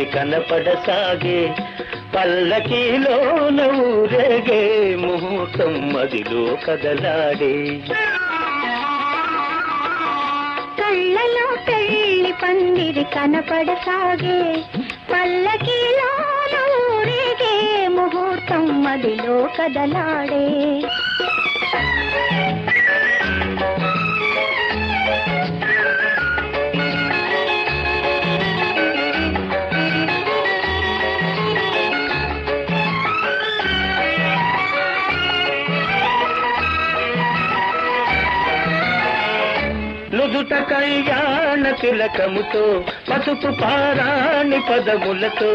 పందిరి కనపడసాగే పల్లకీలోన ఊరేగే ముహూర్తం మదిలో కదలాడే కళ్ళలో పెళ్లి పందిరి కనపడసాగే పల్లకీలోన ఊరేగే ముహూర్తం మదిలో కదలాడే నుదుట కళ్యాణ తిలకముతో పసుపు పారాణి పదములతో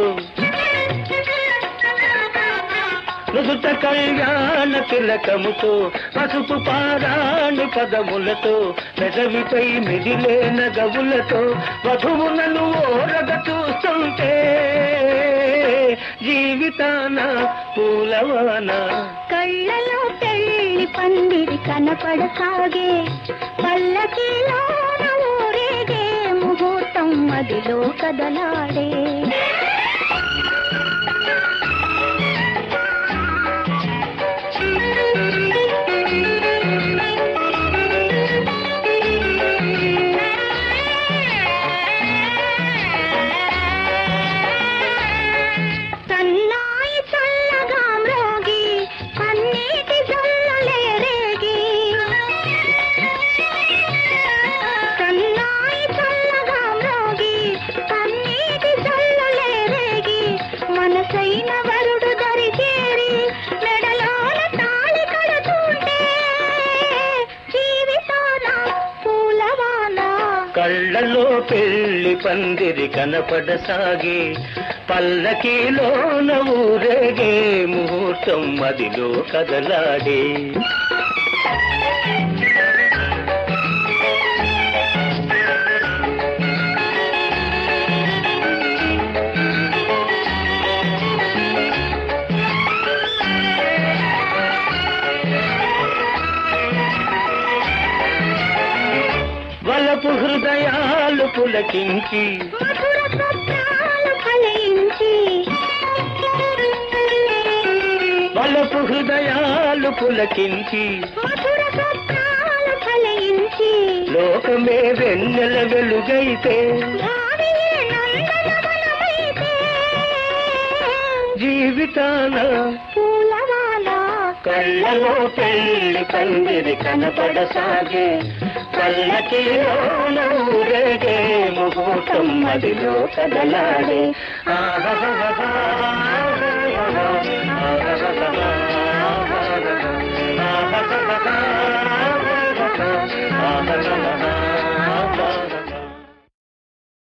నుదుట కళ్యాణ తిలకముతో పసుపు పారాణి పదములతో పెదవిపై మిదిలే నగవులతో వధువులను ఓరగ చూస్తుంటే జీవితాన పూలవాన కళ్ళలో పెళ్లి పందిరి కనపడసాగే పల్లకీలోన ఊరేగే ముహూర్తం మదిలో కదలాడే మనసైన వరుడు దరిచేరి మెడలోన తాళి కడుతుంటే జీవితాన పూలవాన కళ్ళలో పెళ్లి పందిరి కనపడసాగే పల్లకీలోన ఊరేగే ముహూర్తం మదిలో కదలాడే వలపు హృదయాలు పులకించి మధుర స్వప్నాలు ఫలించి వలపు హృదయాలు పులకించి మధుర స్వప్నాలు ఫలించి లోకమే వెన్నెల వెలుగైతే భావియే నందనవనమైతే జీవితాన పూలవాన కళ్ళలో పెళ్లి పందిరి కనపడసాగే పల్లకీలోన ఊరేగే ముహూర్తం మదిలో కదలాడే ఆహా